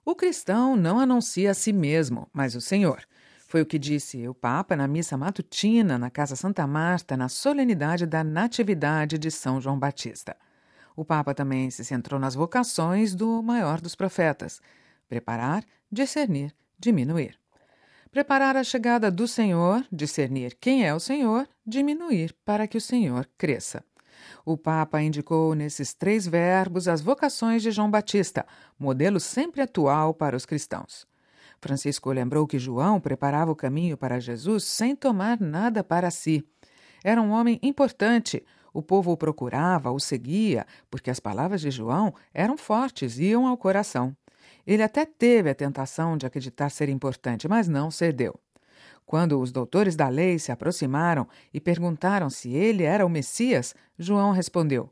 O cristão não anuncia a si mesmo, mas o Senhor. Foi o que disse o Papa na missa matutina na Casa Santa Marta, na solenidade da Natividade de São João Batista. O Papa também se centrou nas vocações do maior dos profetas: preparar, discernir, diminuir. Preparar a chegada do Senhor, discernir quem é o Senhor, diminuir para que o Senhor cresça. O Papa indicou nesses 3 verbos as vocações de João Batista, modelo sempre atual para os cristãos. Francisco lembrou que João preparava o caminho para Jesus sem tomar nada para si. Era um homem importante. O povo o procurava, o seguia, porque as palavras de João eram fortes e iam ao coração. Ele até teve a tentação de acreditar ser importante, mas não cedeu. Quando os doutores da lei se aproximaram e perguntaram se ele era o Messias, João respondeu: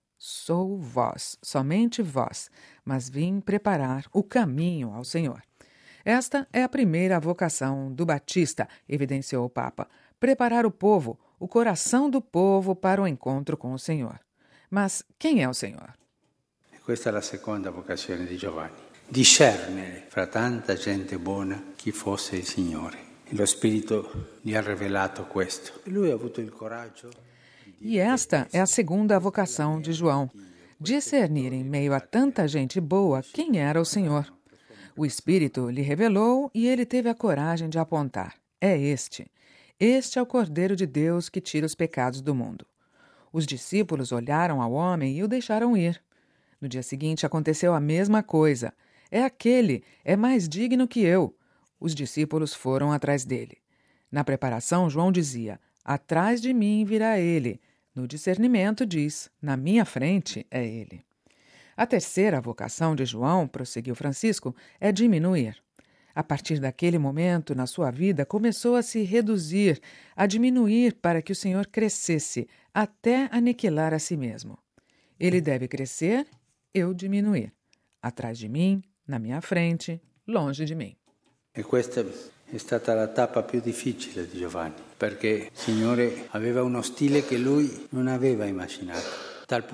"Sou vós, somente vós, mas vim preparar o caminho ao Senhor." Esta é a primeira vocação do Batista, evidenciou o Papa: preparar o povo, o coração do povo para o encontro com o Senhor. Mas quem é o Senhor? Questa è la seconda vocazione di Giovanni: discernere fra tanta gente buona chi fosse il Signore. Lo Spirito gli ha rivelato questo. Lui ha avuto il coraggio. E esta é a segunda vocação de João: discernir em meio a tanta gente boa quem era o Senhor. O Espírito lhe revelou e ele teve a coragem de apontar: é este. Este é o Cordeiro de Deus que tira os pecados do mundo. Os discípulos olharam ao homem e o deixaram ir. No dia seguinte aconteceu a mesma coisa. É aquele, é mais digno que eu. Os discípulos foram atrás dele. Na preparação, João dizia: atrás de mim virá ele. No discernimento diz: na minha frente é ele. A terceira vocação de João, prosseguiu Francisco, é diminuir. A partir daquele momento, na sua vida, começou a se reduzir, a diminuir para que o Senhor crescesse, até aniquilar a si mesmo. Ele deve crescer, eu diminuir. Atrás de mim, na minha frente, longe de mim. E questa è stata la tappa più difficile di Giovanni, perché il Signore aveva uno stile che lui non aveva immaginato.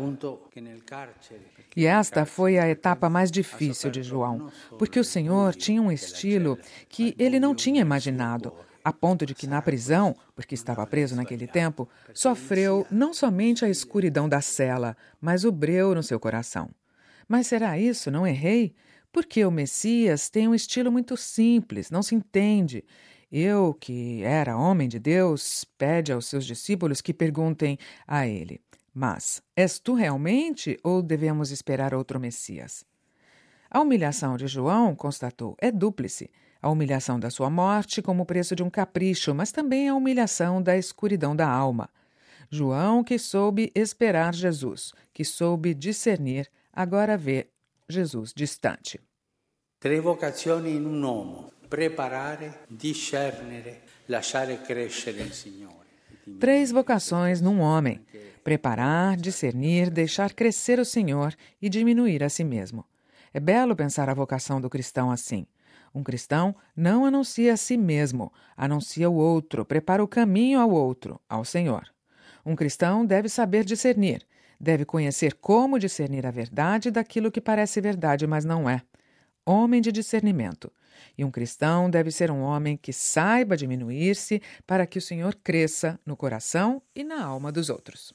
E esta foi a etapa mais difícil de João, porque o Senhor tinha um estilo que ele não tinha imaginado, a ponto de que na prisão, porque estava preso naquele tempo, sofreu não somente a escuridão da cela, mas o breu no seu coração. Mas será isso? Não errei? Porque o Messias tem um estilo muito simples, não se entende. Eu, que era homem de Deus, pede aos seus discípulos que perguntem a ele: mas, és tu realmente ou devemos esperar outro Messias? A humilhação de João, constatou, é dúplice. A humilhação da sua morte como preço de um capricho, mas também a humilhação da escuridão da alma. João, que soube esperar Jesus, que soube discernir, agora vê Jesus distante. 3 vocazioni in un uomo: preparare, discernere, lasciare crescere il Signore. 3 vocações num homem: preparar, discernir, deixar crescer o Senhor e diminuir a si mesmo. É belo pensar a vocação do cristão assim. Um cristão não anuncia a si mesmo, anuncia o outro, prepara o caminho ao outro, ao Senhor. Um cristão deve saber discernir, deve conhecer como discernir a verdade daquilo que parece verdade, mas não é. Homem de discernimento. E um cristão deve ser um homem que saiba diminuir-se para que o Senhor cresça no coração e na alma dos outros.